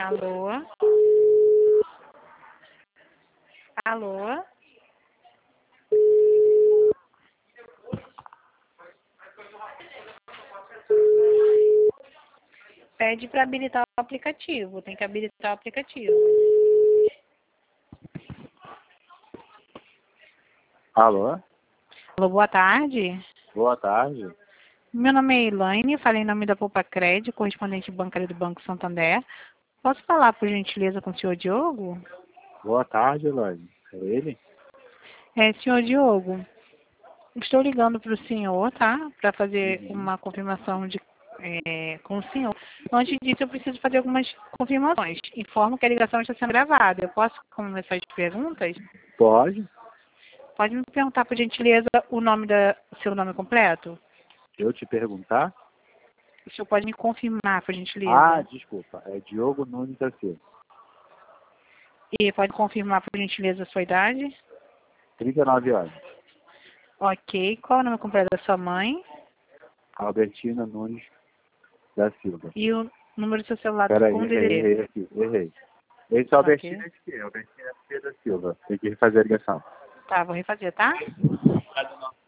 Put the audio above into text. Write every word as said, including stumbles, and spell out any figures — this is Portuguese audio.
Alô? Alô? Pede para habilitar o aplicativo. Tem que habilitar o aplicativo. Alô? Alô, boa tarde. Boa tarde. Meu nome é Elaine, falei em nome da Poupa Crédito, correspondente bancário do Banco Santander. Posso falar, por gentileza, com o senhor Diogo? Boa tarde, Elaine. É ele? É, senhor Diogo, estou ligando para o senhor, tá? Para fazer Uhum. uma confirmação de, é, com o senhor. Antes disso, eu preciso fazer algumas confirmações. Informo que a ligação está sendo gravada. Eu posso começar as perguntas? Pode? Pode me perguntar, por gentileza, o nome da seu nome completo? Eu te perguntar? O senhor pode me confirmar, por Ah, gentileza? desculpa. É Diogo Nunes da Silva. E pode confirmar, por gentileza, a sua idade? trinta e nove anos. Ok. Qual é o nome completo da sua mãe? Albertina Nunes da Silva. E o número do seu celular Peraí, com o errei, D D D? errei aqui. Errei. Esse é Albertina Ok. de quê? Albertina F da Silva. Tem que refazer a ligação. Tá, vou refazer, tá?